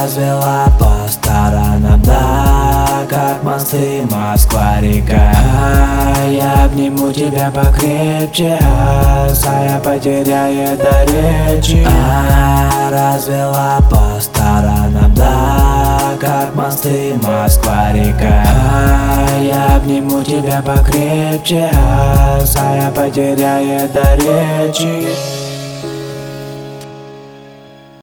развела по сторонам, да, как мосты Москва-река. Я обниму тебя покрепче, Сая потеряет до речи. Развела по сторонам, да, как мосты Москва-река. Я обниму тебя покрепче, Сая потеряет до речи.